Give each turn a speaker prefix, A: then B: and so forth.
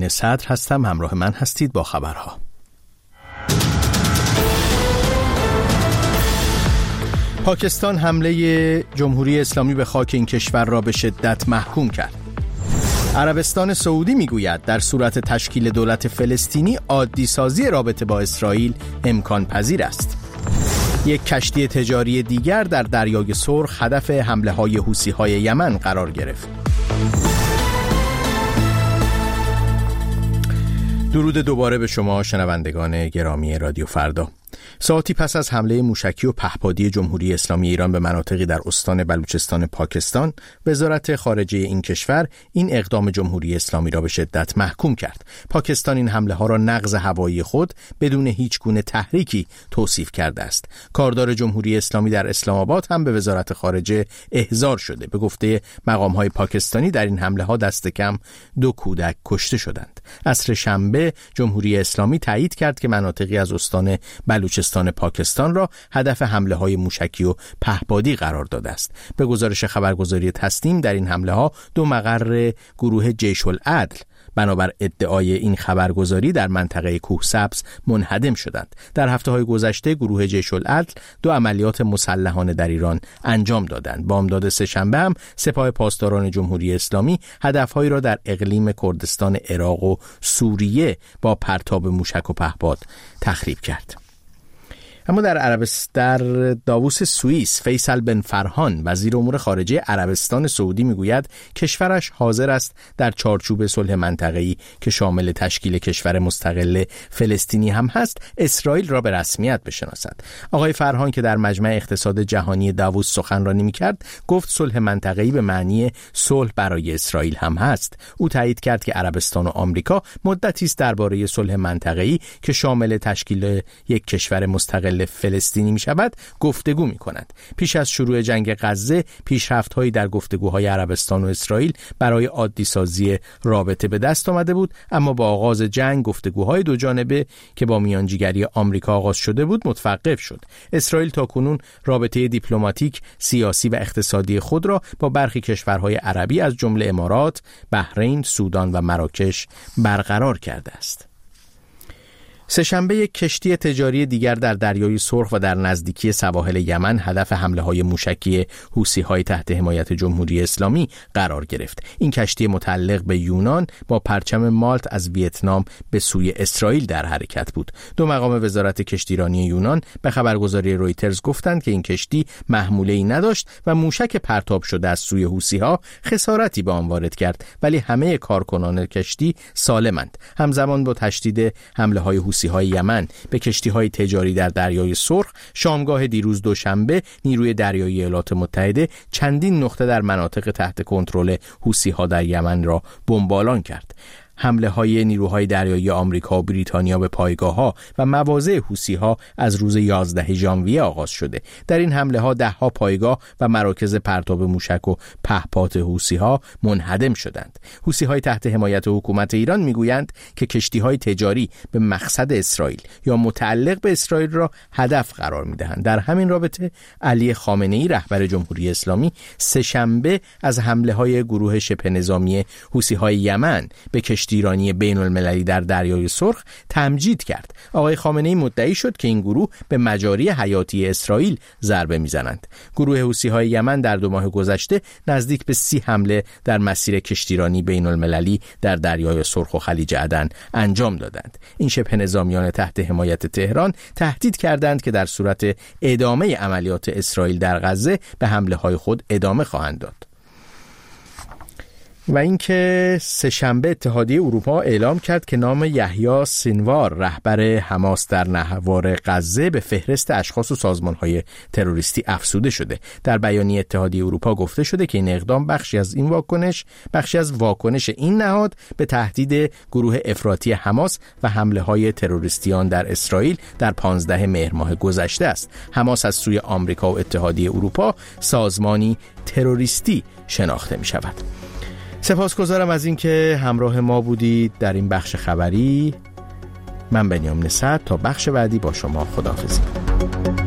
A: امین صدر هستم. همراه من هستید با خبرها. پاکستان حمله جمهوری اسلامی به خاک این کشور را به شدت محکوم کرد. عربستان سعودی میگوید در صورت تشکیل دولت فلسطینی عادی سازی رابطه با اسرائیل امکان پذیر است. یک کشتی تجاری دیگر در دریای سرخ هدف حمله های حوثی های یمن قرار گرفت. درود دوباره به شما شنوندگان گرامی رادیو فردا. ساعتی پس از حمله موشکی و پهپادی جمهوری اسلامی ایران به مناطقی در استان بلوچستان پاکستان، وزارت خارجه این کشور این اقدام جمهوری اسلامی را به شدت محکوم کرد. پاکستان این حمله ها را نقض هوایی خود بدون هیچ گونه تحریکی توصیف کرده است. کاردار جمهوری اسلامی در اسلام آباد هم به وزارت خارجه احضار شده. به گفته مقام های پاکستانی در این حمله ها دست کم 2 کودک کشته شدند. عصر شنبه جمهوری اسلامی تایید کرد که مناطقی از استان بلوچستان پاکستان را هدف حمله های موشکی و پهپادی قرار داده است. به گزارش خبرگزاری تسنیم در این حمله ها 2 مقر گروه جیش العدل بنابر ادعای این خبرگزاری در منطقه کوهسبز منهدم شدند. در هفته‌های گذشته گروه جیش العدل 2 عملیات مسلحانه در ایران انجام دادند. بامداد سه‌شنبه هم سپاه پاسداران جمهوری اسلامی هدف‌هایی را در اقلیم کردستان عراق و سوریه با پرتاب موشک و پهپاد تخریب کرد. اما در داووس سوئیس فیصل بن فرهان وزیر امور خارجه عربستان سعودی میگوید کشورش حاضر است در چارچوب صلح منطقه‌ای که شامل تشکیل کشور مستقل فلسطینی هم هست اسرائیل را به رسمیت بشناسد. آقای فرهان که در مجمع اقتصاد جهانی داووس سخنرانی میکرد گفت صلح منطقه‌ای به معنی صلح برای اسرائیل هم هست. او تایید کرد که عربستان و آمریکا مدتی است درباره صلح منطقه‌ای که شامل تشکیل یک کشور مستقل فلسطینی می شود گفتگو می کند. پیش از شروع جنگ غزه پیشرفت‌هایی در گفتگوهای عربستان و اسرائیل برای عادی سازی رابطه به دست آمده بود، اما با آغاز جنگ گفتگوهای 2 جانبه که با میانجیگری آمریکا آغاز شده بود متوقف شد. اسرائیل تاکنون رابطه دیپلماتیک، سیاسی و اقتصادی خود را با برخی کشورهای عربی از جمله امارات، بحرین، سودان و مراکش برقرار کرده است. سه‌شنبه یک کشتی تجاری دیگر در دریای سرخ و در نزدیکی سواحل یمن هدف حمله های موشکی حوثی های تحت حمایت جمهوری اسلامی قرار گرفت. این کشتی متعلق به یونان با پرچم مالت از ویتنام به سوی اسرائیل در حرکت بود. 2 مقام وزارت کشتیرانی یونان به خبرگزاری رویترز گفتند که این کشتی محموله‌ای نداشت و موشک پرتاب شده از سوی حوثی ها خسارتی به آن وارد کرد، ولی همه کارکنان کشتی سالمند. همزمان با تشدید حمله های حوثی های یمن به کشتی‌های تجاری در دریای سرخ، شامگاه دیروز دوشنبه نیروی دریایی ایالات متحده چندین نقطه در مناطق تحت کنترل حوثی‌ها در یمن را بمباران کرد. حمله های نیروهای دریایی آمریکا و بریتانیا به پایگاه‌ها و مواضع حوثی‌ها از روز 11 ژانویه آغاز شده. در این حمله ها 10 پایگاه و مراکز پرتاب موشک و پهپاد حوثی‌ها منهدم شدند. حوثی‌های تحت حمایت حکومت ایران میگویند که کشتی‌های تجاری به مقصد اسرائیل یا متعلق به اسرائیل را هدف قرار می‌دهند. در همین رابطه علی خامنه‌ای رهبر جمهوری اسلامی سه‌شنبه از حمله‌های گروه شبه نظامی حوثی‌های یمن به کشتیرانی بین المللی در دریای سرخ تمجید کرد. آقای خامنه‌ای مدعی شد که این گروه به مجاری حیاتی اسرائیل ضربه میزنند. گروه حوثی‌های یمن در 2 ماه گذشته نزدیک به 30 حمله در مسیر کشتیرانی بین المللی در دریای سرخ و خلیج عدن انجام دادند. این شبه نظامیان تحت حمایت تهران تهدید کردند که در صورت ادامه عملیات اسرائیل در غزه به حمله‌های خود ادامه خواهند داد. و اینکه سه‌شنبه اتحادیه اروپا اعلام کرد که نام یحیی سینوار رهبر حماس در نهوار غزه به فهرست اشخاص و سازمان‌های تروریستی افزوده شده. در بیانیه اتحادیه اروپا گفته شده که این اقدام بخشی از واکنش این نهاد به تهدید گروه افراطی حماس و حمله‌های تروریستیان در اسرائیل در 15 مهر ماه گذشته است. حماس از سوی آمریکا و اتحادیه اروپا سازمانی تروریستی شناخته می‌شود. سپاسگزارم از اینکه همراه ما بودید در این بخش خبری. من بنیامین صدر تا بخش بعدی با شما خداحافظی.